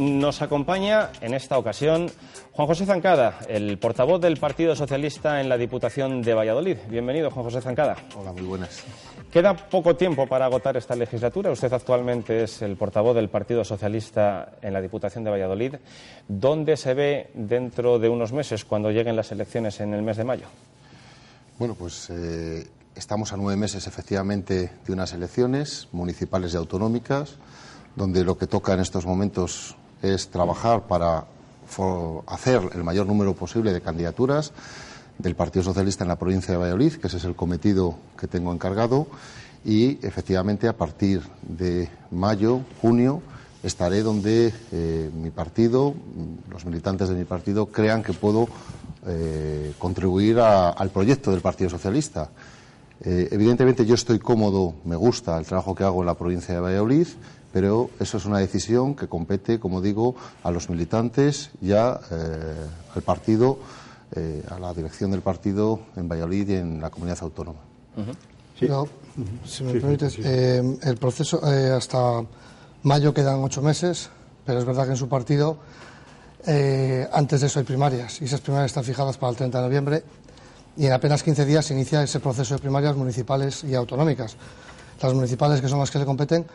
Nos acompaña en esta ocasión Juan José Zancada, el portavoz del Partido Socialista en la Diputación de Valladolid. Bienvenido, Juan José Zancada. Hola, muy buenas. Queda poco tiempo para agotar esta legislatura. Usted actualmente es el portavoz del Partido Socialista en la Diputación de Valladolid. ¿Dónde se ve dentro de unos meses, cuando lleguen las elecciones en el mes de mayo? Bueno, pues estamos a 9 meses, efectivamente, de unas elecciones municipales y autonómicas, donde lo que toca en estos momentos es trabajar para hacer el mayor número posible de candidaturas del Partido Socialista en la provincia de Valladolid, que ese es el cometido que tengo encargado, y efectivamente a partir de mayo, junio, estaré donde mi partido, los militantes de mi partido, crean que puedo contribuir al proyecto del Partido Socialista. Evidentemente yo estoy cómodo, me gusta el trabajo que hago en la provincia de Valladolid, pero eso es una decisión que compete, como digo, a los militantes y al partido, a la dirección del partido en Valladolid y en la comunidad autónoma. Sí. No, si me permites, el proceso hasta mayo quedan 8 meses, pero es verdad que en su partido antes de eso hay primarias y esas primarias están fijadas para el 30 de noviembre y en apenas 15 días se inicia ese proceso de primarias municipales y autonómicas. Las municipales, que son las que le competen,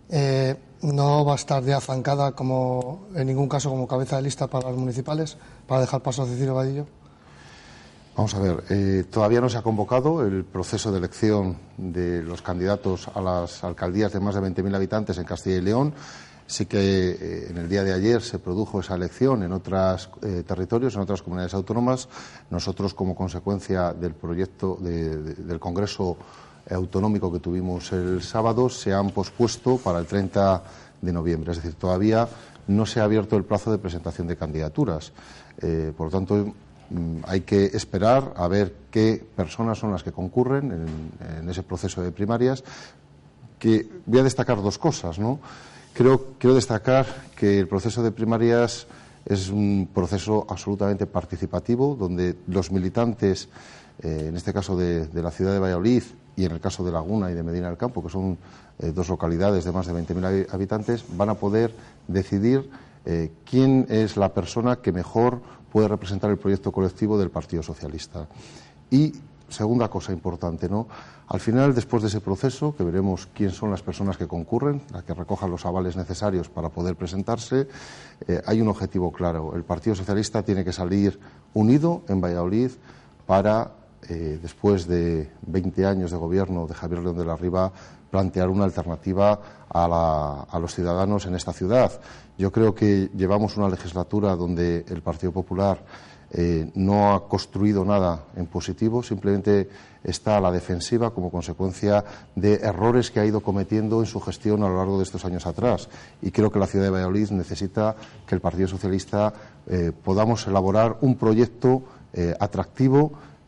no va a estar ya Zancada como en ningún caso como cabeza de lista para las municipales para dejar paso a Cecilio Vadillo. Vamos a ver, todavía no se ha convocado el proceso de elección de los candidatos a las alcaldías de más de 20.000 habitantes en Castilla y León. Sí que en el día de ayer se produjo esa elección en otros territorios, en otras comunidades autónomas. Nosotros, como consecuencia del proyecto del Congreso autonómico que tuvimos el sábado, se han pospuesto para el 30 de noviembre. Es decir, todavía no se ha abierto el plazo de presentación de candidaturas. Por lo tanto, hay que esperar a ver qué personas son las que concurren en ese proceso de primarias. Que voy a destacar 2 cosas, ¿no? Quiero destacar que el proceso de primarias es un proceso absolutamente participativo, donde los militantes, en este caso de la ciudad de Valladolid y en el caso de Laguna y de Medina del Campo, que son 2 localidades de más de 20.000 habitantes, van a poder decidir quién es la persona que mejor puede representar el proyecto colectivo del Partido Socialista. Y segunda cosa importante, ¿no? Al final, después de ese proceso, que veremos quién son las personas que concurren, las que recojan los avales necesarios para poder presentarse, hay un objetivo claro. El Partido Socialista tiene que salir unido en Valladolid para, después de 20 años de gobierno de Javier León de la Riva, plantear una alternativa a los ciudadanos en esta ciudad. Yo creo que llevamos una legislatura donde el Partido Popular no ha construido nada en positivo, simplemente está a la defensiva como consecuencia de errores que ha ido cometiendo en su gestión a lo largo de estos años atrás. Y creo que la ciudad de Valladolid necesita que el Partido Socialista podamos elaborar un proyecto atractivo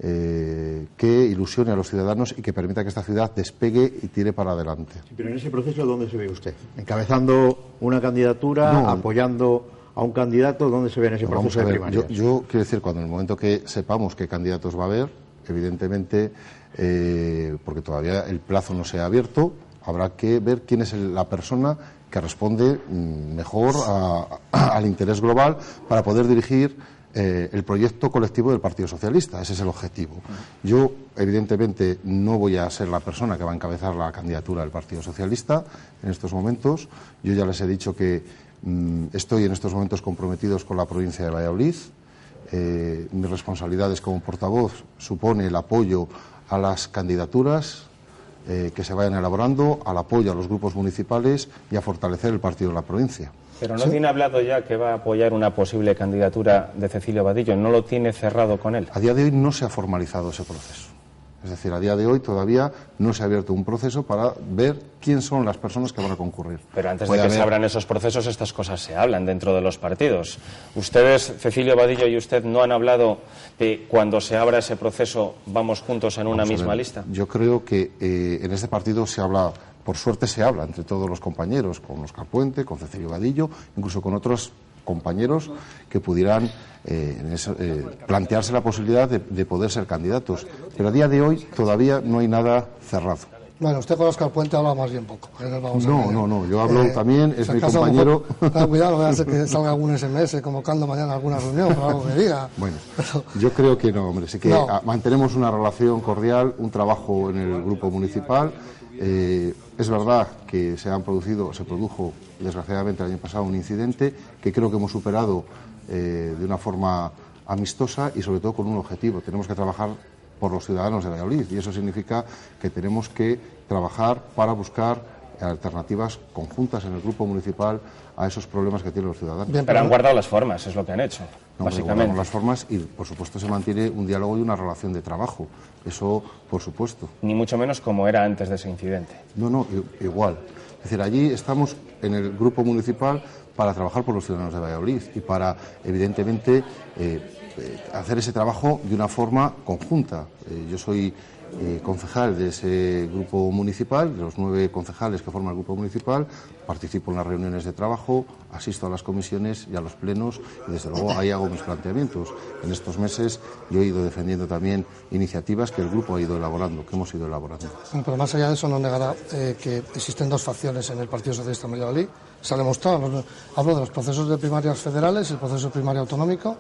que ilusione a los ciudadanos y que permita que esta ciudad despegue y tire para adelante. Sí, pero en ese proceso, ¿dónde se ve usted? ¿Encabezando una candidatura, no, apoyando a un candidato? ¿Dónde se ve en ese proceso de primarias? Yo quiero decir, cuando en el momento que sepamos qué candidatos va a haber, evidentemente, porque todavía el plazo no se ha abierto, habrá que ver quién es la persona que responde mejor al interés global para poder dirigir el proyecto colectivo del Partido Socialista. Ese es el objetivo. Yo, evidentemente, no voy a ser la persona que va a encabezar la candidatura del Partido Socialista en estos momentos. Yo ya les he dicho que estoy en estos momentos comprometidos con la provincia de Valladolid. Mis responsabilidades como portavoz supone el apoyo a las candidaturas que se vayan elaborando, al apoyo a los grupos municipales y a fortalecer el partido de la provincia. Pero no tiene hablado ya que va a apoyar una posible candidatura de Cecilio Vadillo, ¿no lo tiene cerrado con él? A día de hoy no se ha formalizado ese proceso. Es decir, a día de hoy todavía no se ha abierto un proceso para ver quién son las personas que van a concurrir. Pero antes de que se abran esos procesos, estas cosas se hablan dentro de los partidos. Ustedes, Cecilio Vadillo y usted, ¿no han hablado de cuando se abra ese proceso vamos juntos en una misma lista? Yo creo que en este partido se habla, por suerte se habla entre todos los compañeros, con Óscar Puente, con Cecilio Vadillo, incluso con otros compañeros que pudieran plantearse la posibilidad de poder ser candidatos. Pero a día de hoy todavía no hay nada cerrado. Bueno, usted con Óscar Puente habla más bien poco. No, yo hablo también, es mi compañero. Cuidado, no voy a hacer que salga algún SMS convocando mañana alguna reunión, por algo que diga. Bueno, yo creo que no, hombre, sí que mantenemos una relación cordial, un trabajo en el grupo municipal. Es verdad que se produjo desgraciadamente el año pasado un incidente que creo que hemos superado de una forma amistosa y sobre todo con un objetivo. Tenemos que trabajar por los ciudadanos de Valladolid y eso significa que tenemos que trabajar para buscar alternativas conjuntas en el grupo municipal a esos problemas que tienen los ciudadanos. Bien, pero han guardado las formas, es lo que han hecho, básicamente. Guardamos las formas y, por supuesto, se mantiene un diálogo y una relación de trabajo. Eso, por supuesto. Ni mucho menos como era antes de ese incidente. No, igual. Es decir, allí estamos en el grupo municipal para trabajar por los ciudadanos de Valladolid y para, evidentemente, hacer ese trabajo de una forma conjunta. Yo soy concejal de ese grupo municipal, de los 9 concejales que forman el grupo municipal, participo en las reuniones de trabajo, asisto a las comisiones y a los plenos y desde luego ahí hago mis planteamientos. En estos meses yo he ido defendiendo también iniciativas que el grupo ha ido elaborando, que hemos ido elaborando. Pero más allá de eso no negará que existen 2 facciones en el Partido Socialista de Valladolid. Se ha demostrado, hablo de los procesos de primarias federales, el proceso de primaria autonómico,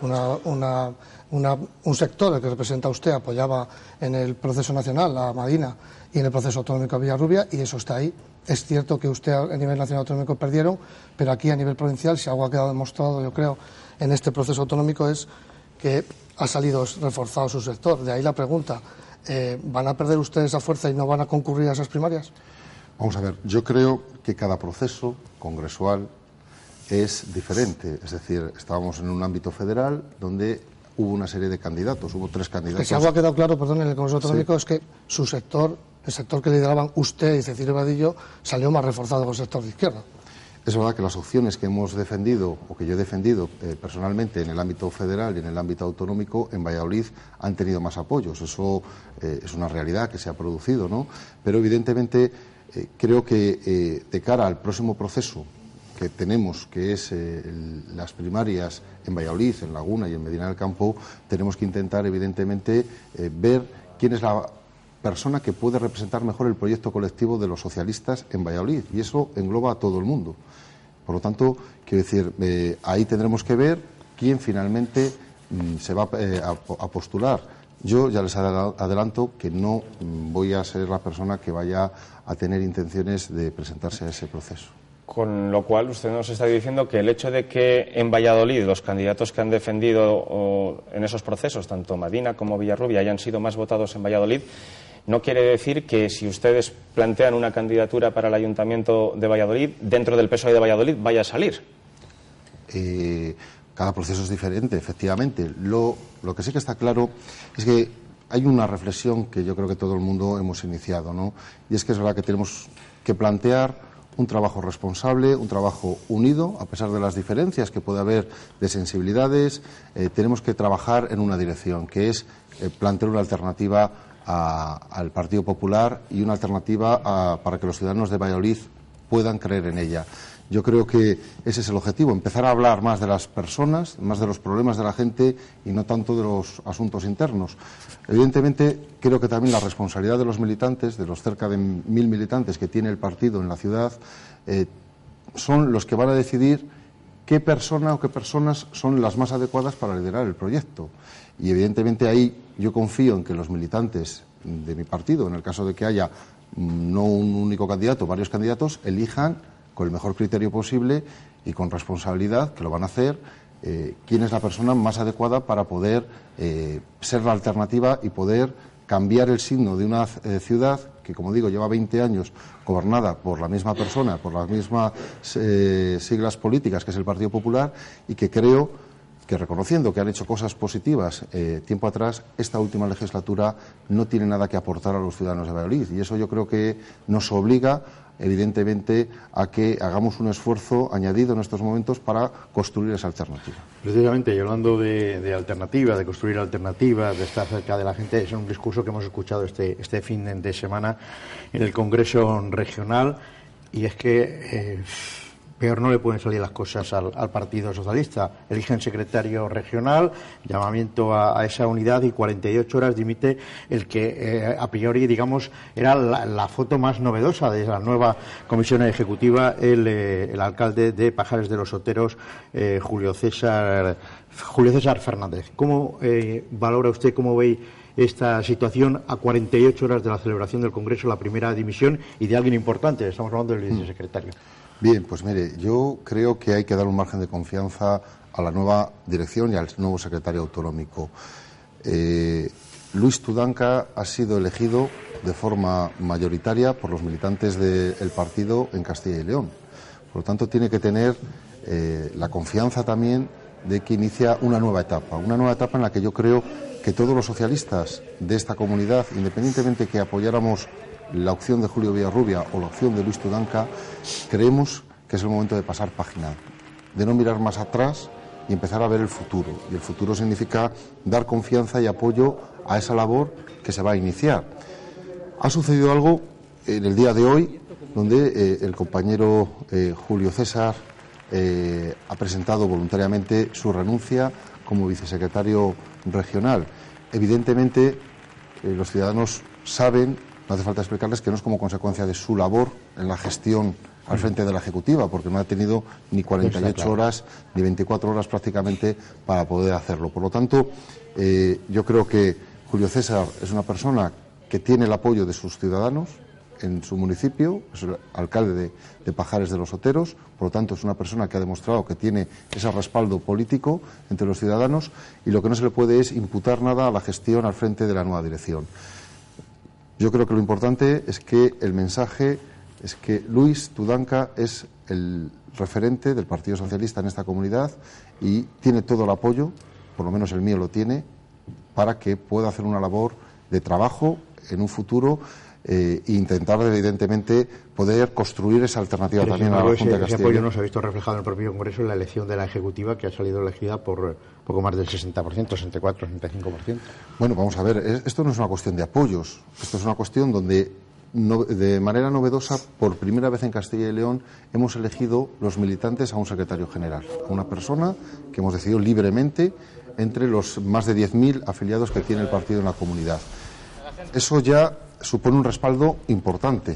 un sector, el que representa usted, apoyaba en el proceso nacional a Madina y en el proceso autonómico a Villarrubia, y eso está ahí. Es cierto que usted a nivel nacional autonómico perdieron, pero aquí a nivel provincial, si algo ha quedado demostrado, yo creo, en este proceso autonómico es que ha salido reforzado su sector. De ahí la pregunta, ¿van a perder ustedes esa fuerza y no van a concurrir a esas primarias? Vamos a ver, yo creo que cada proceso congresual es diferente. Es decir, estábamos en un ámbito federal donde hubo una serie de candidatos, hubo 3 candidatos. Que si algo ha quedado claro, perdón, en el Congreso Autonómico, es que su sector, el sector que lideraban usted y Cecilio Vadillo, salió más reforzado que el sector de izquierda. Es verdad que las opciones que hemos defendido, o que yo he defendido personalmente en el ámbito federal y en el ámbito autonómico, en Valladolid han tenido más apoyos. Eso es una realidad que se ha producido, ¿no? Pero evidentemente creo que de cara al próximo proceso que tenemos, que es las primarias en Valladolid, en Laguna y en Medina del Campo, tenemos que intentar, evidentemente, ver quién es la persona que puede representar mejor el proyecto colectivo de los socialistas en Valladolid, y eso engloba a todo el mundo. Por lo tanto, quiero decir, ahí tendremos que ver quién finalmente se va a postular. Yo ya les adelanto que no voy a ser la persona que vaya a tener intenciones de presentarse a ese proceso. Con lo cual, usted nos está diciendo que el hecho de que en Valladolid los candidatos que han defendido en esos procesos, tanto Madina como Villarrubia, hayan sido más votados en Valladolid, no quiere decir que si ustedes plantean una candidatura para el Ayuntamiento de Valladolid, dentro del PSOE de Valladolid vaya a salir. Cada proceso es diferente, efectivamente. Lo que sí que está claro es que hay una reflexión que yo creo que todo el mundo hemos iniciado, ¿no? Y es que es verdad que tenemos que plantear un trabajo responsable, un trabajo unido, a pesar de las diferencias que puede haber de sensibilidades. Tenemos que trabajar en una dirección, que es plantear una alternativa al Partido Popular y una alternativa para que los ciudadanos de Valladolid puedan creer en ella. Yo creo que ese es el objetivo, empezar a hablar más de las personas, más de los problemas de la gente y no tanto de los asuntos internos. Evidentemente, creo que también la responsabilidad de los militantes, de los cerca de 1000 militantes que tiene el partido en la ciudad, son los que van a decidir qué persona o qué personas son las más adecuadas para liderar el proyecto. Y evidentemente ahí yo confío en que los militantes de mi partido, en el caso de que haya no un único candidato, varios candidatos, elijan con el mejor criterio posible y con responsabilidad, que lo van a hacer, quién es la persona más adecuada para poder ser la alternativa y poder cambiar el signo de una ciudad que, como digo, lleva 20 años gobernada por la misma persona, por las mismas siglas políticas, que es el Partido Popular, y que creo que, reconociendo que han hecho cosas positivas tiempo atrás, esta última legislatura no tiene nada que aportar a los ciudadanos de Valladolid, y eso yo creo que nos obliga evidentemente a que hagamos un esfuerzo añadido en estos momentos para construir esa alternativa. Precisamente, y hablando de alternativa, de construir alternativas, de estar cerca de la gente, es un discurso que hemos escuchado este fin de semana en el Congreso Regional, y es que peor no le pueden salir las cosas al Partido Socialista. Eligen secretario regional, llamamiento a esa unidad, y 48 horas dimite el que a priori, digamos, era la foto más novedosa de la nueva comisión ejecutiva, el alcalde de Pajares de los Oteros, Julio César Fernández. ¿Cómo valora usted, cómo ve esta situación a 48 horas de la celebración del Congreso, la primera dimisión y de alguien importante? Estamos hablando del vicesecretario. Bien, pues mire, yo creo que hay que dar un margen de confianza a la nueva dirección y al nuevo secretario autonómico. Luis Tudanca ha sido elegido de forma mayoritaria por los militantes del partido en Castilla y León. Por lo tanto, tiene que tener la confianza también de que inicia una nueva etapa en la que yo creo que todos los socialistas de esta comunidad, independientemente que apoyáramos la opción de Julio Villarrubia o la opción de Luis Tudanca, creemos que es el momento de pasar página, de no mirar más atrás y empezar a ver el futuro. Y el futuro significa dar confianza y apoyo a esa labor que se va a iniciar. Ha sucedido algo en el día de hoy, donde el compañero Julio César ha presentado voluntariamente su renuncia como vicesecretario regional. Evidentemente, los ciudadanos saben, no hace falta explicarles, que no es como consecuencia de su labor en la gestión al frente de la Ejecutiva, porque no ha tenido ni 48 horas ni 24 horas prácticamente para poder hacerlo. Por lo tanto, yo creo que Julio César es una persona que tiene el apoyo de sus ciudadanos en su municipio, es el alcalde de Pajares de los Oteros, por lo tanto es una persona que ha demostrado que tiene ese respaldo político entre los ciudadanos, y lo que no se le puede es imputar nada a la gestión al frente de la nueva dirección. Yo creo que lo importante es que el mensaje es que Luis Tudanca es el referente del Partido Socialista en esta comunidad y tiene todo el apoyo, por lo menos el mío lo tiene, para que pueda hacer una labor de trabajo en un futuro e intentar, evidentemente, poder construir esa alternativa. Pero también a la Junta de Castilla. Ese apoyo no se ha visto reflejado en el propio Congreso en la elección de la Ejecutiva, que ha salido elegida por poco más del 60%, 64, 65%. Bueno, vamos a ver, esto no es una cuestión de apoyos, esto es una cuestión donde de manera novedosa, por primera vez en Castilla y León, hemos elegido los militantes a un secretario general, a una persona que hemos decidido libremente entre los más de 10.000 afiliados que tiene el partido en la comunidad. Eso ya supone un respaldo importante.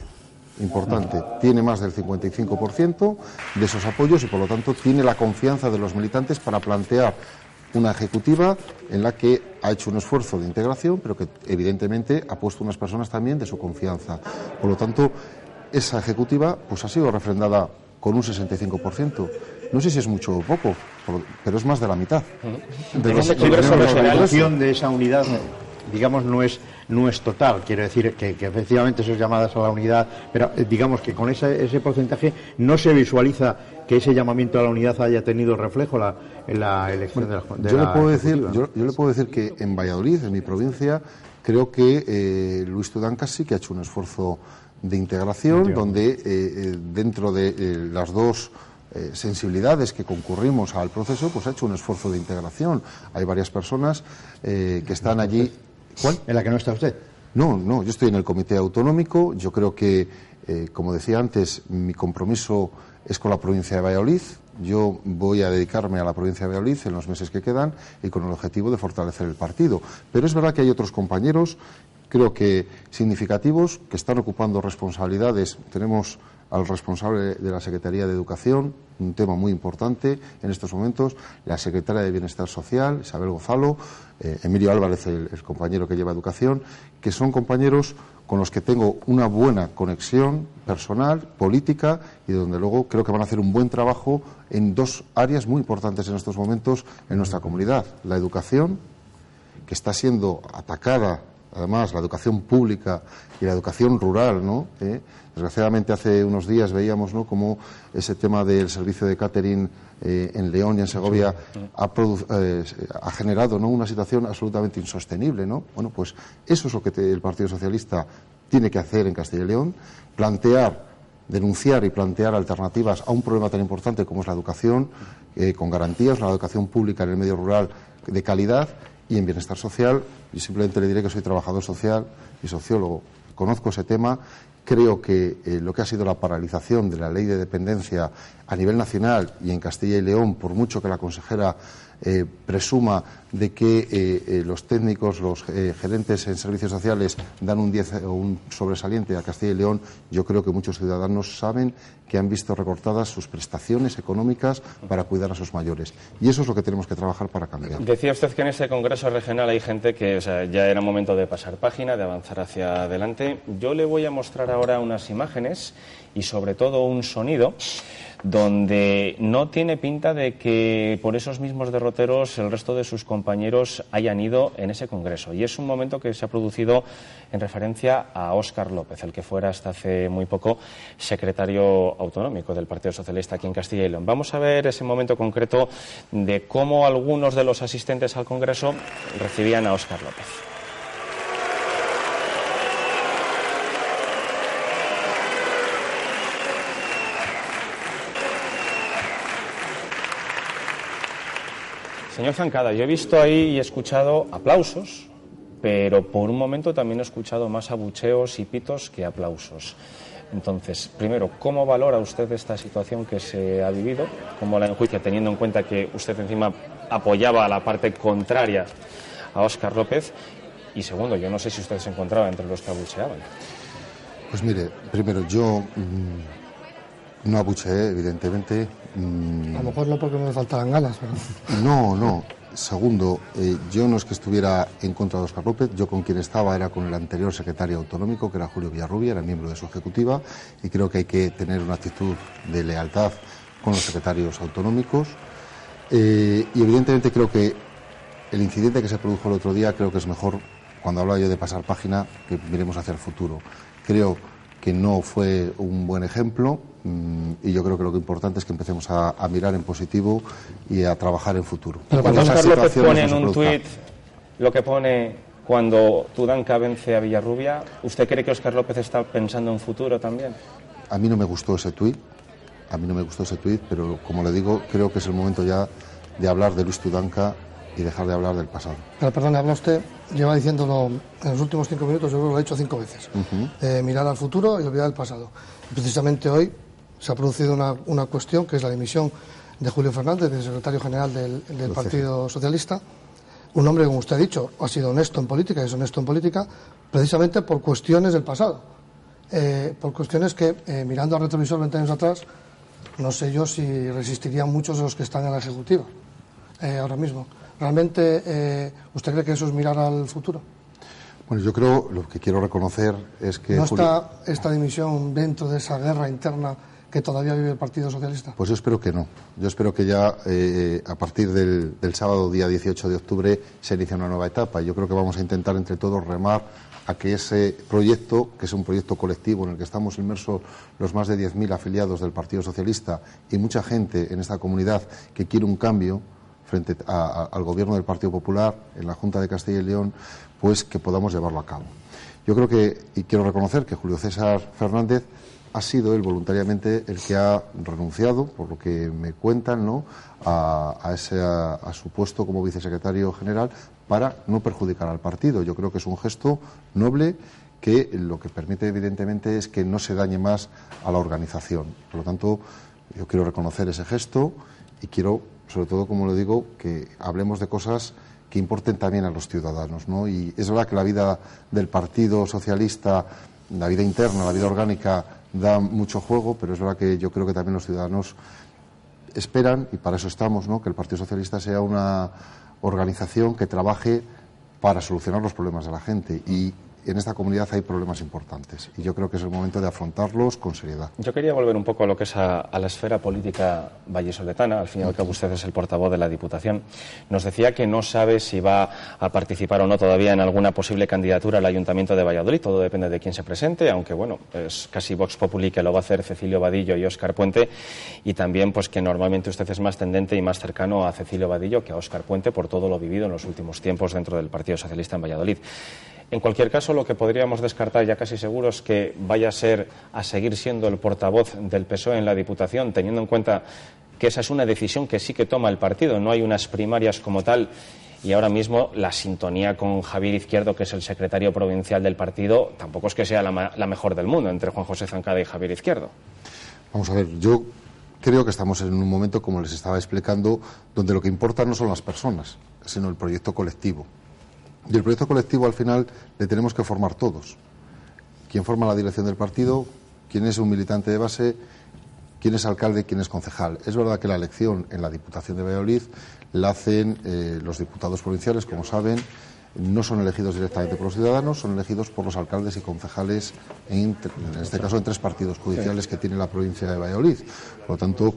Tiene más del 55% de esos apoyos y, por lo tanto, tiene la confianza de los militantes para plantear una ejecutiva en la que ha hecho un esfuerzo de integración, pero que evidentemente ha puesto unas personas también de su confianza. Por lo tanto, esa ejecutiva pues ha sido refrendada con un 65%. No sé si es mucho o poco, pero es más de la mitad. La elección de esa unidad, digamos, no es total. Quiero decir que efectivamente son llamadas a la unidad, pero digamos que con ese porcentaje no se visualiza que ese llamamiento a la unidad haya tenido reflejo en la elección de la yo le puedo decir que en Valladolid, en mi provincia, creo que Luis Tudanca sí que ha hecho un esfuerzo de integración, donde dentro de las dos sensibilidades que concurrimos al proceso, pues ha hecho un esfuerzo de integración. Hay varias personas que están allí. ¿Cuál? ¿En la que no está usted? No, yo estoy en el Comité Autonómico. Yo creo que, como decía antes, mi compromiso es con la provincia de Valladolid. Yo voy a dedicarme a la provincia de Valladolid en los meses que quedan y con el objetivo de fortalecer el partido. Pero es verdad que hay otros compañeros, creo que significativos, que están ocupando responsabilidades. Tenemos al responsable de la Secretaría de Educación, un tema muy importante en estos momentos, la secretaria de Bienestar Social, Isabel Gonzalo, Emilio Álvarez, el compañero que lleva Educación, que son compañeros con los que tengo una buena conexión personal, política, y donde luego creo que van a hacer un buen trabajo en dos áreas muy importantes en estos momentos en nuestra comunidad. La educación, que está siendo atacada, además, la educación pública y la educación rural, ¿no? Desgraciadamente, hace unos días veíamos, ¿no?, cómo ese tema del servicio de catering en León y en Segovia ha generado, ¿no?, una situación absolutamente insostenible, ¿no? Bueno, pues eso es lo que el Partido Socialista tiene que hacer en Castilla y León, denunciar y plantear alternativas a un problema tan importante como es la educación, con garantías, una educación pública en el medio rural de calidad. Y en bienestar social, y simplemente le diré que soy trabajador social y sociólogo. Conozco ese tema Creo que lo que ha sido la paralización de la ley de dependencia a nivel nacional y en Castilla y León, por mucho que la consejera presuma de que los técnicos, los gerentes en servicios sociales dan un 10 o un sobresaliente a Castilla y León, yo creo que muchos ciudadanos saben que han visto recortadas sus prestaciones económicas para cuidar a sus mayores. Y eso es lo que tenemos que trabajar para cambiar. Decía usted que en ese congreso regional hay gente que ya era momento de pasar página, de avanzar hacia adelante. Yo le voy a mostrar ahora unas imágenes y sobre todo un sonido donde no tiene pinta de que por esos mismos derroteros el resto de sus compañeros hayan ido en ese congreso. Y es un momento que se ha producido en referencia a Óscar López, el que fuera hasta hace muy poco secretario autonómico del Partido Socialista aquí en Castilla y León. Vamos a ver ese momento concreto de cómo algunos de los asistentes al congreso recibían a Óscar López. Señor Zancada, yo he visto ahí y he escuchado aplausos, pero por un momento también he escuchado más abucheos y pitos que aplausos. Entonces, primero, ¿cómo valora usted esta situación que se ha vivido? ¿Cómo la enjuicia, teniendo en cuenta que usted encima apoyaba a la parte contraria a Óscar López? Y segundo, yo no sé si usted se encontraba entre los que abucheaban. Pues mire, primero, yo no abucheé, evidentemente. A lo mejor no porque me faltaban ganas, pero... No. Segundo, yo no es que estuviera en contra de Óscar López, yo con quien estaba era con el anterior secretario autonómico, que era Julio Villarrubia, era miembro de su ejecutiva, y creo que hay que tener una actitud de lealtad con los secretarios autonómicos. Y evidentemente creo que el incidente que se produjo el otro día, creo que es mejor, cuando hablaba yo de pasar página, que miremos hacia el futuro. Creo que no fue un buen ejemplo y yo creo que lo que importante es que empecemos a mirar en positivo y a trabajar en futuro. Pero cuando Óscar López pone en un tuit lo que pone cuando Tudanca vence a Villarrubia, ¿usted cree que Óscar López está pensando en futuro también? A mí no me gustó ese tuit, pero como le digo, creo que es el momento ya de hablar de Luis Tudanca y dejar de hablar del pasado. Pero perdón, habla usted, lleva diciéndolo en los últimos 5 minutos, yo creo que lo ha dicho 5 veces. Mirar al futuro y olvidar el pasado. Precisamente hoy se ha producido una cuestión que es la dimisión de Julio Fernández, del secretario general del Partido Socialista. Un hombre, como usted ha dicho, ha sido honesto en política y es honesto en política precisamente por cuestiones del pasado. Por cuestiones que, mirando al retrovisor 20 años atrás, no sé yo si resistirían muchos de los que están en la Ejecutiva ahora mismo. ¿Realmente usted cree que eso es mirar al futuro? Bueno, yo creo, lo que quiero reconocer es que... ¿No está esta dimisión dentro de esa guerra interna que todavía vive el Partido Socialista? Pues yo espero que no. Yo espero que ya a partir del sábado, día 18 de octubre, se inicie una nueva etapa. Yo creo que vamos a intentar entre todos remar a que ese proyecto, que es un proyecto colectivo en el que estamos inmersos los más de 10.000 afiliados del Partido Socialista y mucha gente en esta comunidad que quiere un cambio frente al gobierno del Partido Popular en la Junta de Castilla y León, pues que podamos llevarlo a cabo. Yo creo que, y quiero reconocer que Julio César Fernández ha sido él voluntariamente el que ha renunciado, por lo que me cuentan, ¿no?, a su puesto como vicesecretario general para no perjudicar al partido. Yo creo que es un gesto noble que lo que permite evidentemente es que no se dañe más a la organización. Por lo tanto, yo quiero reconocer ese gesto y quiero, sobre todo, como le digo, que hablemos de cosas que importen también a los ciudadanos, ¿no? Y es verdad que la vida del Partido Socialista, la vida interna, la vida orgánica, da mucho juego, pero es verdad que yo creo que también los ciudadanos esperan, y para eso estamos, ¿no?, que el Partido Socialista sea una organización que trabaje para solucionar los problemas de la gente. Y en esta comunidad hay problemas importantes y yo creo que es el momento de afrontarlos con seriedad. Yo quería volver un poco a lo que es a la esfera política vallisoletana. Al fin y al cabo usted es el portavoz de la Diputación. Nos decía que no sabe si va a participar o no todavía en alguna posible candidatura al Ayuntamiento de Valladolid. Todo depende de quién se presente, aunque bueno, es casi Vox Populi que lo va a hacer Cecilio Vadillo y Óscar Puente, y también pues que normalmente usted es más tendente y más cercano a Cecilio Vadillo que a Óscar Puente por todo lo vivido en los últimos tiempos dentro del Partido Socialista en Valladolid. En cualquier caso, lo que podríamos descartar ya casi seguro es que vaya a seguir siendo el portavoz del PSOE en la Diputación, teniendo en cuenta que esa es una decisión que sí que toma el partido, no hay unas primarias como tal y ahora mismo la sintonía con Javier Izquierdo, que es el secretario provincial del partido, tampoco es que sea la mejor del mundo entre Juan José Zancada y Javier Izquierdo. Vamos a ver, yo creo que estamos en un momento, como les estaba explicando, donde lo que importa no son las personas, sino el proyecto colectivo. Y el proyecto colectivo, al final, le tenemos que formar todos. ¿Quién forma la dirección del partido? ¿Quién es un militante de base? ¿Quién es alcalde? ¿Quién es concejal? Es verdad que la elección en la Diputación de Valladolid la hacen los diputados provinciales, como saben, no son elegidos directamente por los ciudadanos, son elegidos por los alcaldes y concejales, en este caso en 3 partidos judiciales que tiene la provincia de Valladolid. Por lo tanto,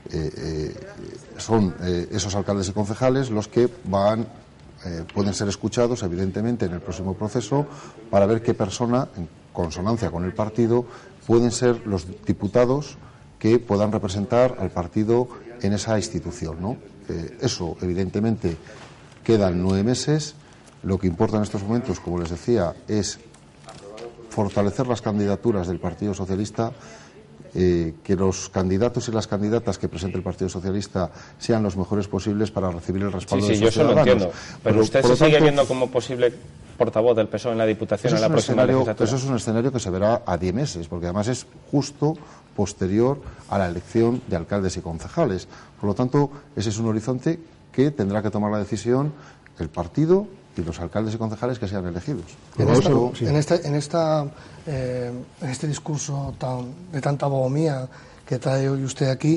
son esos alcaldes y concejales los que pueden ser escuchados, evidentemente, en el próximo proceso para ver qué persona, en consonancia con el partido, pueden ser los diputados que puedan representar al partido en esa institución, ¿no? Eso, evidentemente, quedan 9 meses. Lo que importa en estos momentos, como les decía, es fortalecer las candidaturas del Partido Socialista, que los candidatos y las candidatas que presente el Partido Socialista sean los mejores posibles para recibir el respaldo de esos ciudadanos. Sí, yo eso lo entiendo. Pero usted se sigue viendo como posible portavoz del PSOE en la Diputación en la próxima legislatura. Eso es un escenario que se verá a 10 meses, porque además es justo posterior a la elección de alcaldes y concejales. Por lo tanto, ese es un horizonte que tendrá que tomar la decisión el partido y los alcaldes y concejales que sean elegidos. En este discurso de tanta bohemia que trae hoy usted aquí,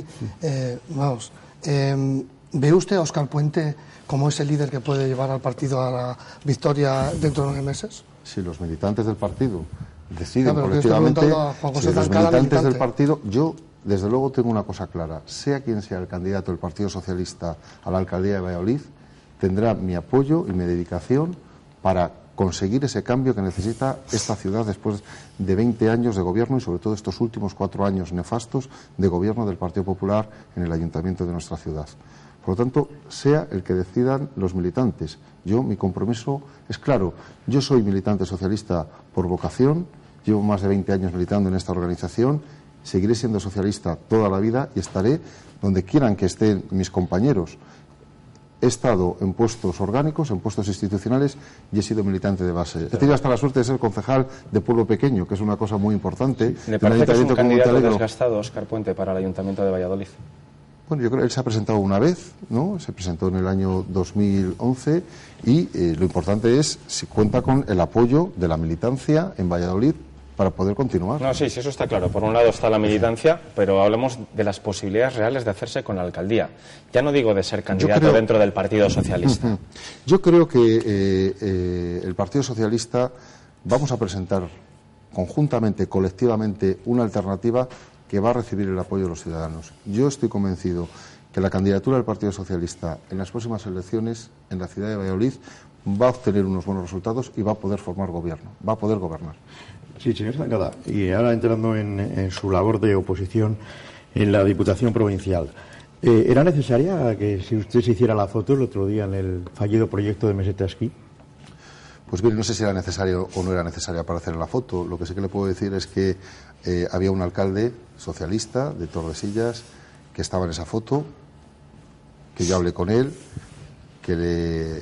¿ve usted a Óscar Puente como ese líder que puede llevar al partido a la victoria dentro de 9 meses? Si los militantes del partido deciden colectivamente, si los militantes del partido, yo desde luego tengo una cosa clara, sea quien sea el candidato del Partido Socialista a la alcaldía de Valladolid, tendrá mi apoyo y mi dedicación para conseguir ese cambio que necesita esta ciudad después de 20 años de gobierno y sobre todo estos últimos 4 años nefastos de gobierno del Partido Popular en el ayuntamiento de nuestra ciudad. Por lo tanto, sea el que decidan los militantes. Mi compromiso es claro. Yo soy militante socialista por vocación, llevo más de 20 años militando en esta organización, seguiré siendo socialista toda la vida y estaré donde quieran que estén mis compañeros. He estado en puestos orgánicos, en puestos institucionales y he sido militante de base. He tenido hasta la suerte de ser concejal de pueblo pequeño, que es una cosa muy importante. ¿Le parece que es un candidato desgastado, Óscar Puente, para el Ayuntamiento de Valladolid? Bueno, yo creo que él se ha presentado una vez, ¿no? Se presentó en el año 2011 y lo importante es si cuenta con el apoyo de la militancia en Valladolid para poder continuar. No, sí, eso está claro. Por un lado está la militancia, pero hablemos de las posibilidades reales de hacerse con la alcaldía. Ya no digo de ser candidato dentro del Partido Socialista. Yo creo que el Partido Socialista vamos a presentar conjuntamente, colectivamente, una alternativa que va a recibir el apoyo de los ciudadanos. Yo estoy convencido que la candidatura del Partido Socialista en las próximas elecciones en la ciudad de Valladolid va a obtener unos buenos resultados y va a poder formar gobierno, va a poder gobernar. Sí, señor Zancada. Y ahora entrando en su labor de oposición en la Diputación Provincial, ¿era necesaria que si usted se hiciera la foto el otro día en el fallido proyecto de Meseta Esquí? Pues bien, no sé si era necesario o no era necesaria para hacer la foto. Lo que sí que le puedo decir es que había un alcalde socialista de Tordesillas que estaba en esa foto, que yo hablé con él, que le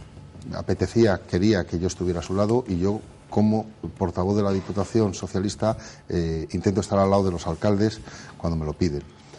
quería que yo estuviera a su lado y yo, como portavoz de la Diputación Socialista, intento estar al lado de los alcaldes cuando me lo piden.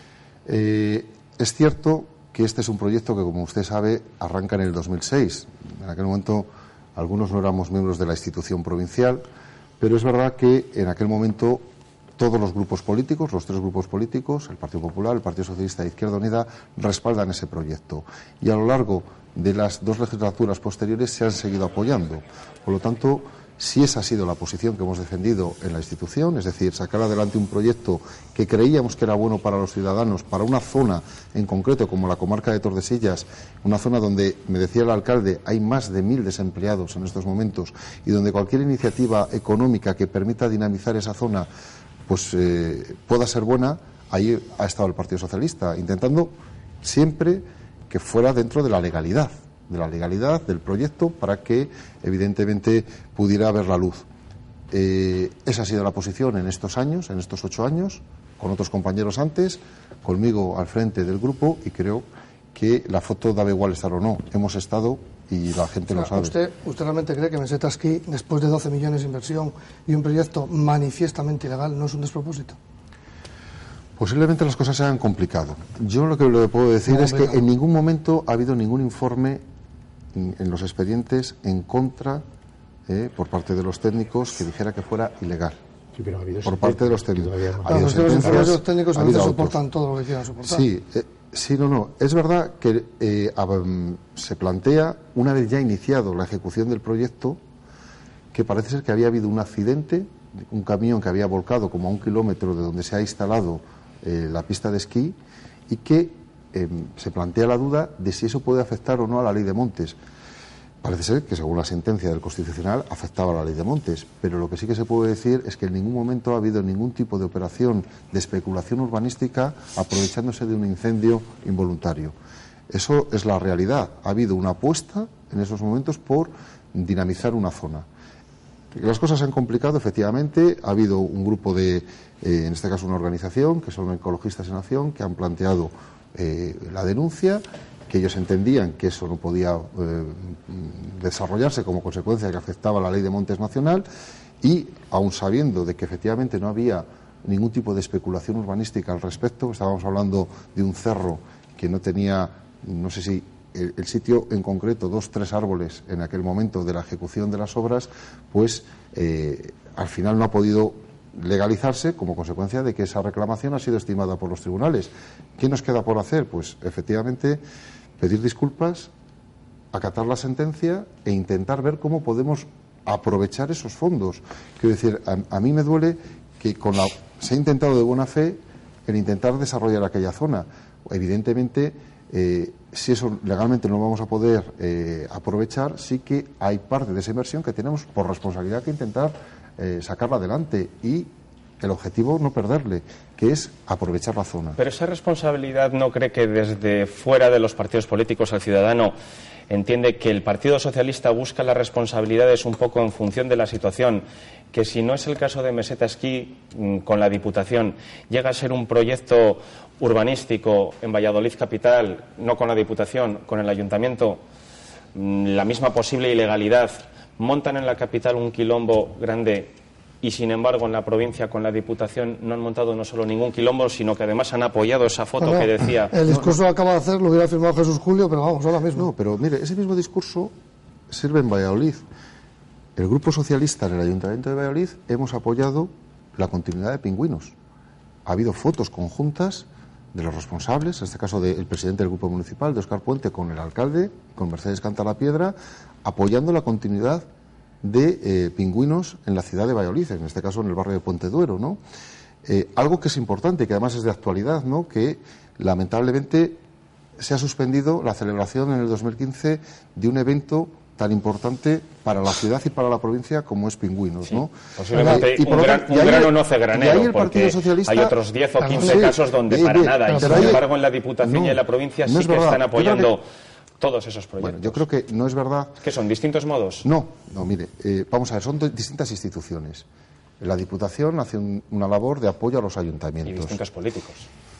Es cierto que este es un proyecto que, como usted sabe, arranca en el 2006. En aquel momento algunos no éramos miembros de la institución provincial, pero es verdad que en aquel momento todos los grupos políticos, los 3 grupos políticos, el Partido Popular, el Partido Socialista e Izquierda Unida, respaldan ese proyecto. Y a lo largo de las 2 legislaturas posteriores se han seguido apoyando. Por lo tanto, si esa ha sido la posición que hemos defendido en la institución, es decir, sacar adelante un proyecto que creíamos que era bueno para los ciudadanos, para una zona en concreto como la comarca de Tordesillas, una zona donde, me decía el alcalde, hay más de 1000 desempleados en estos momentos y donde cualquier iniciativa económica que permita dinamizar esa zona pues pueda ser buena, ahí ha estado el Partido Socialista, intentando siempre que fuera dentro de la legalidad del proyecto para que evidentemente pudiera ver la luz. Esa ha sido la posición en estos años, en estos 8 años, con otros compañeros antes, conmigo al frente del grupo, y creo que la foto daba igual estar o no. Hemos estado y la gente lo sabe. ¿Usted realmente cree que Meseta Esquí, después de 12 millones de inversión y un proyecto manifiestamente ilegal, no es un despropósito? Posiblemente las cosas se han complicado. Yo lo que le puedo decir es que en ningún momento ha habido ningún informe en los expedientes en contra por parte de los técnicos que dijera que fuera ilegal. Sí, pero ha habido por parte de los técnicos. Los informes de los técnicos a veces soportan todo lo que quieran soportar. Sí, no. Es verdad que se plantea, una vez ya iniciado la ejecución del proyecto, que parece ser que había habido un accidente, un camión que había volcado como a 1 kilómetro de donde se ha instalado la pista de esquí, y que se plantea la duda de si eso puede afectar o no a la ley de montes. Parece ser que, según la sentencia del Constitucional, afectaba a la ley de montes, pero lo que sí que se puede decir es que en ningún momento ha habido ningún tipo de operación de especulación urbanística aprovechándose de un incendio involuntario. Eso es la realidad. Ha habido una apuesta en esos momentos por dinamizar una zona. Las cosas se han complicado, efectivamente. Ha habido un grupo en este caso una organización, que son Ecologistas en Acción, que han planteado la denuncia, que ellos entendían que eso no podía desarrollarse como consecuencia de que afectaba a la Ley de Montes Nacional, y aun sabiendo de que efectivamente no había ningún tipo de especulación urbanística al respecto, estábamos hablando de un cerro que no tenía, no sé si el sitio en concreto, 2 o 3 árboles en aquel momento de la ejecución de las obras, pues al final no ha podido legalizarse como consecuencia de que esa reclamación ha sido estimada por los tribunales. ¿Qué nos queda por hacer? Pues efectivamente pedir disculpas, acatar la sentencia e intentar ver cómo podemos aprovechar esos fondos. Quiero decir, a mí me duele que se ha intentado de buena fe el intentar desarrollar aquella zona. Evidentemente, si eso legalmente no lo vamos a poder aprovechar, sí que hay parte de esa inversión que tenemos por responsabilidad que intentar sacarla adelante, y el objetivo no perderle, que es aprovechar la zona. Pero esa responsabilidad, ¿no cree que desde fuera de los partidos políticos el ciudadano entiende que el Partido Socialista busca las responsabilidades un poco en función de la situación, que si no es el caso de Meseta Esquí con la Diputación, llega a ser un proyecto urbanístico en Valladolid capital, no con la Diputación, con el Ayuntamiento, la misma posible ilegalidad, montan en la capital un quilombo grande y sin embargo en la provincia con la Diputación no han montado no solo ningún quilombo, sino que además han apoyado esa foto que decía... El discurso que acaba de hacer lo hubiera firmado Jesús Julio, pero vamos, ahora mismo. No, pero mire, ese mismo discurso sirve en Valladolid. El Grupo Socialista en el Ayuntamiento de Valladolid hemos apoyado la continuidad de Pingüinos. Ha habido fotos conjuntas de los responsables, en este caso del presidente del Grupo Municipal, de Óscar Puente, con el alcalde, con Mercedes Cantalapiedra, apoyando la continuidad de Pingüinos en la ciudad de Valladolid, en este caso en el barrio de Puente Duero, ¿no? Algo que es importante, que además es de actualidad, ¿no? Que lamentablemente se ha suspendido la celebración en el 2015 de un evento tan importante para la ciudad y para la provincia como es Pingüinos, ¿no? Sí, posiblemente un grano no hace granero, porque hay otros 10 o 15 casos donde para nada, y sin embargo en la Diputación y en la provincia sí que están apoyando todos esos proyectos. Bueno, yo creo que no es verdad. ¿Qué son, distintos modos? No, mire, vamos a ver, son distintas instituciones. La Diputación hace una labor de apoyo a los ayuntamientos. Y distintos políticos.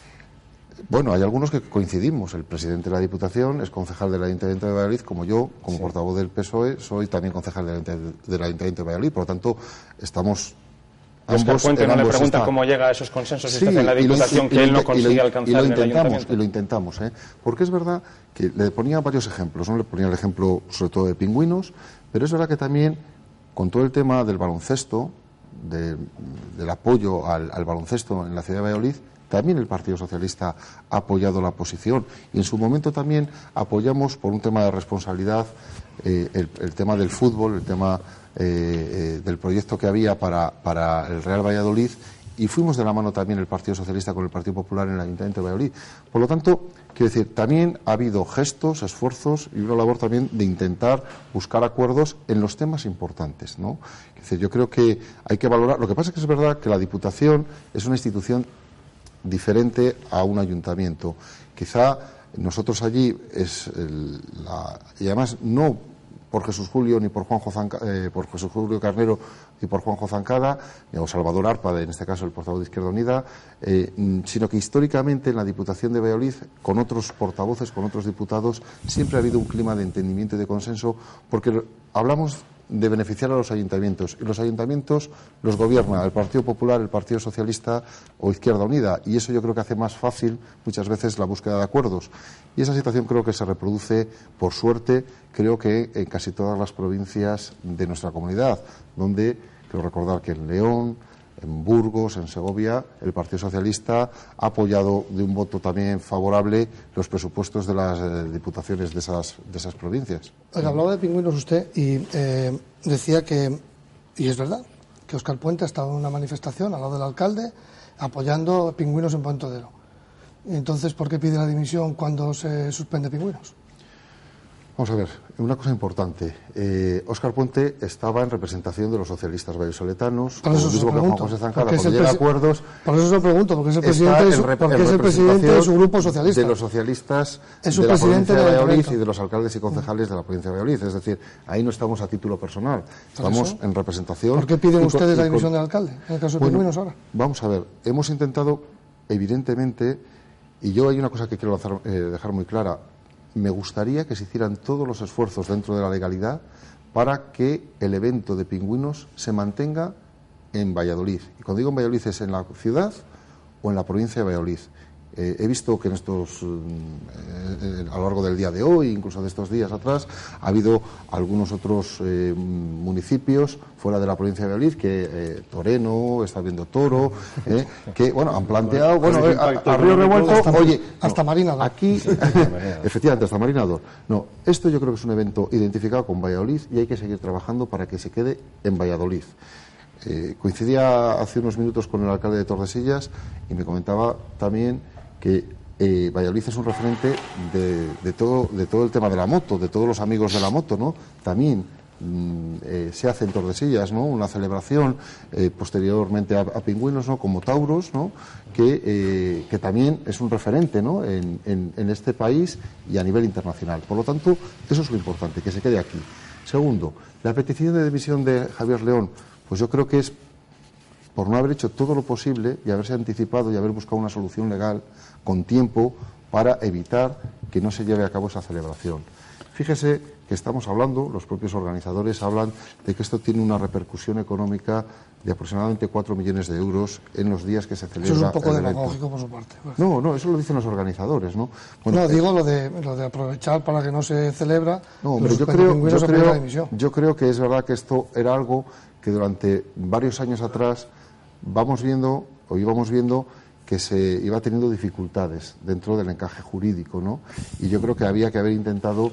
Bueno, hay algunos que coincidimos. El presidente de la Diputación es concejal del Ayuntamiento de Valladolid, como yo, como portavoz del PSOE, soy también concejal del Ayuntamiento de Valladolid. Por lo tanto, estamos... Óscar Puente no le pregunta cómo llega a esos consensos y está en la Diputación que él no consigue alcanzar en el Ayuntamiento. Y lo intentamos, porque es verdad que le ponía varios ejemplos, ¿no? Le ponía el ejemplo sobre todo de Pingüinos, pero es verdad que también con todo el tema del baloncesto, del apoyo al baloncesto en la ciudad de Valladolid, también el Partido Socialista ha apoyado la posición, y en su momento también apoyamos por un tema de responsabilidad el tema del fútbol, el tema del proyecto que había para el Real Valladolid, y fuimos de la mano también el Partido Socialista con el Partido Popular en el Ayuntamiento de Valladolid. Por lo tanto, quiero decir, también ha habido gestos, esfuerzos y una labor también de intentar buscar acuerdos en los temas importantes, ¿no? Es decir, yo creo que hay que valorar. Lo que pasa es que es verdad que la Diputación es una institución diferente a un ayuntamiento. Quizá nosotros allí y además no por Jesús Julio ni por por Jesús Julio Carnero y por Juanjo Zancada, o Salvador Arpa, en este caso el portavoz de Izquierda Unida, sino que históricamente en la Diputación de Valladolid, con otros portavoces, con otros diputados, siempre ha habido un clima de entendimiento y de consenso, porque hablamos de beneficiar a los ayuntamientos, y los ayuntamientos los gobierna el Partido Popular, el Partido Socialista o Izquierda Unida, y eso yo creo que hace más fácil muchas veces la búsqueda de acuerdos, y esa situación creo que se reproduce, por suerte, creo que en casi todas las provincias de nuestra comunidad, donde quiero recordar que en León, en Burgos, en Segovia, el Partido Socialista ha apoyado de un voto también favorable los presupuestos de las diputaciones de esas provincias. Hablaba de pingüinos usted y decía que, y es verdad, que Óscar Puente ha estado en una manifestación al lado del alcalde apoyando pingüinos en Pontedero. Entonces, ¿por qué pide la dimisión cuando se suspende pingüinos? Vamos a ver, una cosa importante. Óscar Puente estaba en representación de los socialistas vallisoletanos, por eso mismo que Juan José Zancada, cuando llega a acuerdos. Por eso se lo pregunto, porque es el presidente de su grupo socialista. De los socialistas de la provincia de Valladolid y de los alcaldes y concejales de la provincia de Valladolid. Es decir, ahí no estamos a título personal, estamos en representación. ¿Por qué piden ustedes la dimisión del alcalde, en el caso de pingüinos ahora? Vamos a ver, hemos intentado, evidentemente, y yo hay una cosa que quiero dejar muy clara. Me gustaría que se hicieran todos los esfuerzos dentro de la legalidad para que el evento de pingüinos se mantenga en Valladolid. Y cuando digo en Valladolid es en la ciudad o en la provincia de Valladolid. He visto que a lo largo del día de hoy, incluso de estos días atrás, ha habido algunos otros municipios fuera de la provincia de Valladolid, que Toreno, está viendo Toro, que han planteado, a río revuelto, hasta Marinador. Aquí, efectivamente, hasta Marinador. No, esto yo creo que es un evento identificado con Valladolid y hay que seguir trabajando para que se quede en Valladolid. Coincidía hace unos minutos con el alcalde de Tordesillas y me comentaba también que Valladolid es un referente de todo el tema de la moto, de todos los amigos de la moto, ¿no? También se hace en Tordesillas, ¿no? Una celebración posteriormente a pingüinos, ¿no? Como Tauros, ¿no? Que también es un referente, ¿no? En este país y a nivel internacional. Por lo tanto, eso es lo importante, que se quede aquí. Segundo, la petición de dimisión de Javier León, pues yo creo que es por no haber hecho todo lo posible y haberse anticipado y haber buscado una solución legal con tiempo para evitar que no se lleve a cabo esa celebración. Fíjese que estamos hablando, los propios organizadores hablan de que esto tiene una repercusión económica de aproximadamente 4 millones de euros en los días que se celebra. Eso es un poco demagógico por su parte. Pues. No, eso lo dicen los organizadores, ¿no? Bueno, no, digo lo de aprovechar para que no se celebra. No, pero yo creo que es verdad que esto era algo que durante varios años atrás íbamos viendo que se iba teniendo dificultades dentro del encaje jurídico, ¿no? Y yo creo que había que haber intentado,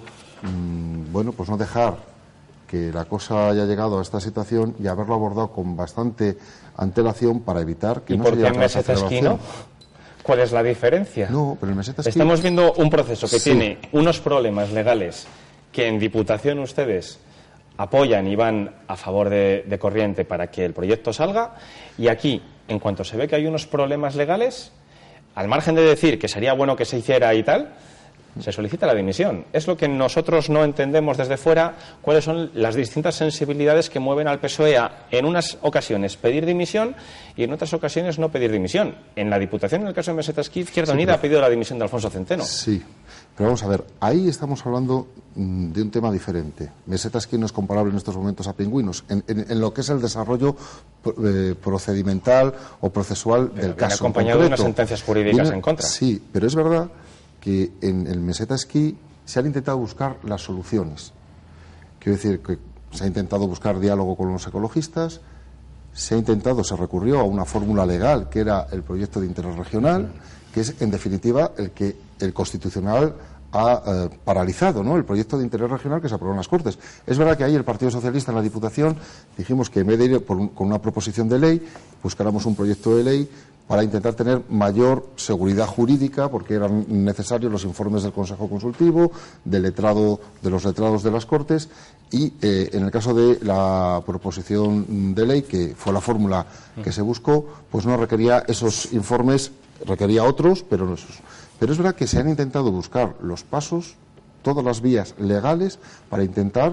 pues no dejar que la cosa haya llegado a esta situación y haberlo abordado con bastante antelación para evitar que no se llegue a esa celebración. ¿Cuál es la diferencia? No, pero el meseta esquí... Estamos viendo un proceso que tiene unos problemas legales que en Diputación ustedes apoyan y van a favor de corriente para que el proyecto salga, y aquí, en cuanto se ve que hay unos problemas legales, al margen de decir que sería bueno que se hiciera y tal, se solicita la dimisión. Es lo que nosotros no entendemos desde fuera, cuáles son las distintas sensibilidades que mueven al PSOE a, en unas ocasiones, pedir dimisión y en otras ocasiones no pedir dimisión. En la Diputación, en el caso de Meseta Esquí, Izquierda Unida ha pedido la dimisión de Alfonso Centeno. Sí, pero vamos a ver, ahí estamos hablando de un tema diferente. Meseta Esquí no es comparable en estos momentos a pingüinos, en lo que es el desarrollo procedimental o procesual del caso acompañado concreto. De unas sentencias jurídicas en contra. Sí, pero es verdad que en el Meseta Esquí se han intentado buscar las soluciones. Quiero decir que se ha intentado buscar diálogo con los ecologistas, se recurrió a una fórmula legal que era el proyecto de interés regional, que es en definitiva el que el Constitucional ha paralizado, ¿no? El proyecto de interés regional que se aprobó en las Cortes. Es verdad que ahí el Partido Socialista en la Diputación dijimos que en vez de ir con una proposición de ley, buscáramos un proyecto de ley para intentar tener mayor seguridad jurídica, porque eran necesarios los informes del Consejo Consultivo, de los letrados de las Cortes, y en el caso de la proposición de ley, que fue la fórmula que se buscó, pues no requería esos informes, requería otros, pero no esos. Pero es verdad que se han intentado buscar los pasos, todas las vías legales, para intentar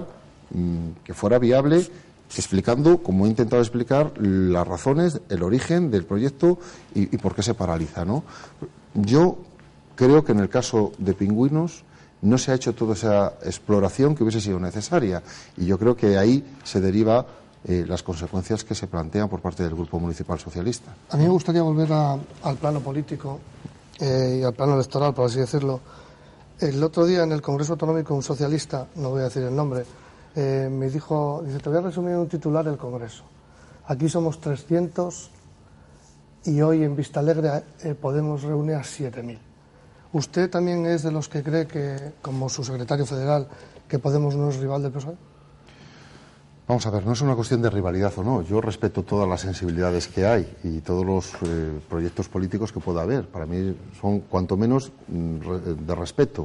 que fuera viable, explicando, como he intentado explicar, las razones, el origen del proyecto y por qué se paraliza, ¿no? Yo creo que en el caso de Pingüinos no se ha hecho toda esa exploración que hubiese sido necesaria, y yo creo que ahí se deriva las consecuencias que se plantean por parte del Grupo Municipal Socialista. A mí me gustaría volver al plano político y al plano electoral, por así decirlo. El otro día en el Congreso Autonómico un socialista, no voy a decir el nombre, me dijo, dice, te voy a resumir en un titular el Congreso. Aquí somos 300 y hoy en Vistalegre Podemos reunir a 7.000. ¿Usted también es de los que cree que, como su secretario federal, que Podemos no es rival del PSOE? Vamos a ver, no es una cuestión de rivalidad o no. Yo respeto todas las sensibilidades que hay y todos los proyectos políticos que pueda haber. Para mí son, cuanto menos, de respeto.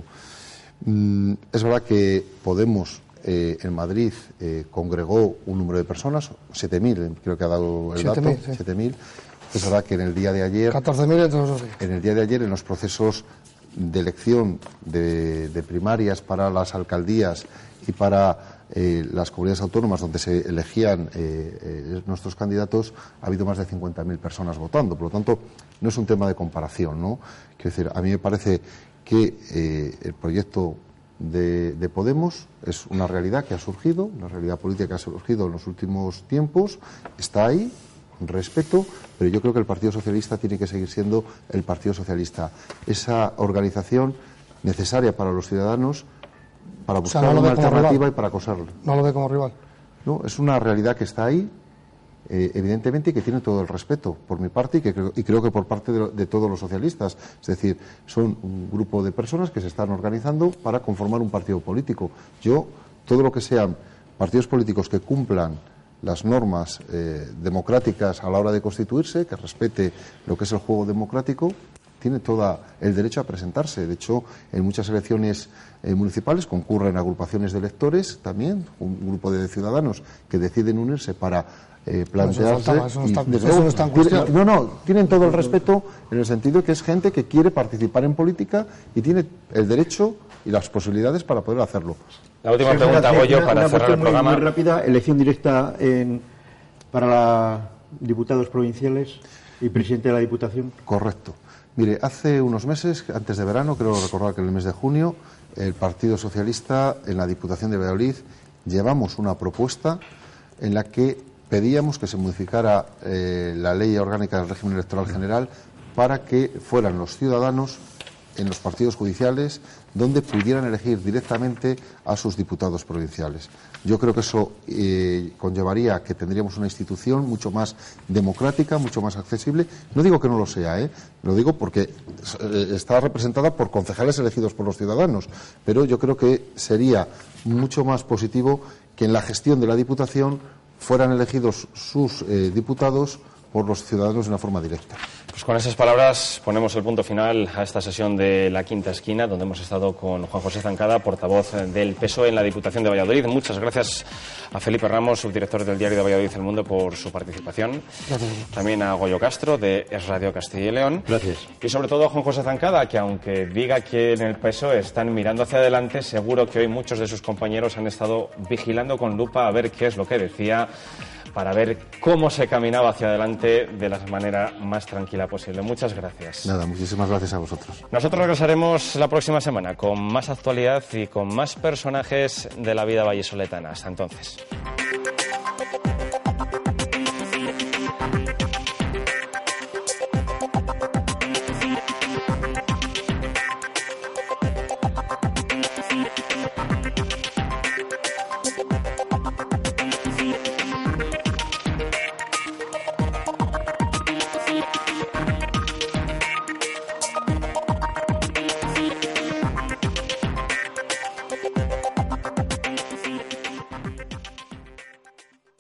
Es verdad que Podemos en Madrid congregó un número de personas, 7.000, creo que ha dado el dato, 7.000. Es verdad que en el día de ayer... 14.000 entre los dos días. En el día de ayer, en los procesos de elección de primarias para las alcaldías y para las comunidades autónomas donde se elegían nuestros candidatos, ha habido más de 50.000 personas votando. Por lo tanto, no es un tema de comparación, ¿no? Quiero decir, a mí me parece que el proyecto de Podemos es una realidad que ha surgido, una realidad política que ha surgido en los últimos tiempos, está ahí, respeto, pero yo creo que el Partido Socialista tiene que seguir siendo el Partido Socialista. Esa organización necesaria para los ciudadanos, para buscar una alternativa y para acosarlo. ¿No lo ve como rival? No, es una realidad que está ahí, evidentemente, y que tiene todo el respeto por mi parte y creo que por parte de todos los socialistas. Es decir, son un grupo de personas que se están organizando para conformar un partido político. Yo, todo lo que sean partidos políticos que cumplan las normas democráticas a la hora de constituirse, que respete lo que es el juego democrático, tiene todo el derecho a presentarse. De hecho, en muchas elecciones municipales concurren agrupaciones de electores también, un grupo de ciudadanos que deciden unirse para plantearse. Tienen todo el respeto en el sentido de que es gente que quiere participar en política y tiene el derecho y las posibilidades para poder hacerlo. La última pregunta, Goyo, para cerrar el programa. Muy rápida, elección directa para diputados provinciales y presidente de la Diputación. Correcto. Mire, hace unos meses, antes de verano, creo recordar que en el mes de junio, el Partido Socialista en la Diputación de Valladolid llevamos una propuesta en la que pedíamos que se modificara la Ley Orgánica del Régimen Electoral General para que fueran los ciudadanos en los partidos judiciales donde pudieran elegir directamente a sus diputados provinciales. Yo creo que eso conllevaría que tendríamos una institución mucho más democrática, mucho más accesible. No digo que no lo sea, lo digo porque está representada por concejales elegidos por los ciudadanos, pero yo creo que sería mucho más positivo que en la gestión de la Diputación fueran elegidos sus diputados por los ciudadanos de una forma directa. Pues con esas palabras ponemos el punto final a esta sesión de La Quinta Esquina, donde hemos estado con Juan José Zancada, portavoz del PSOE en la Diputación de Valladolid. Muchas gracias a Felipe Ramos, subdirector del diario de Valladolid El Mundo, por su participación. Gracias. También a Goyo Castro, de Es Radio Castilla y León. Gracias. Y sobre todo a Juan José Zancada, que aunque diga que en el PSOE están mirando hacia adelante, seguro que hoy muchos de sus compañeros han estado vigilando con lupa a ver qué es lo que decía, para ver cómo se caminaba hacia adelante de la manera más tranquila posible. Muchas gracias. Nada, muchísimas gracias a vosotros. Nosotros regresaremos la próxima semana con más actualidad y con más personajes de la vida vallisoletana. Hasta entonces.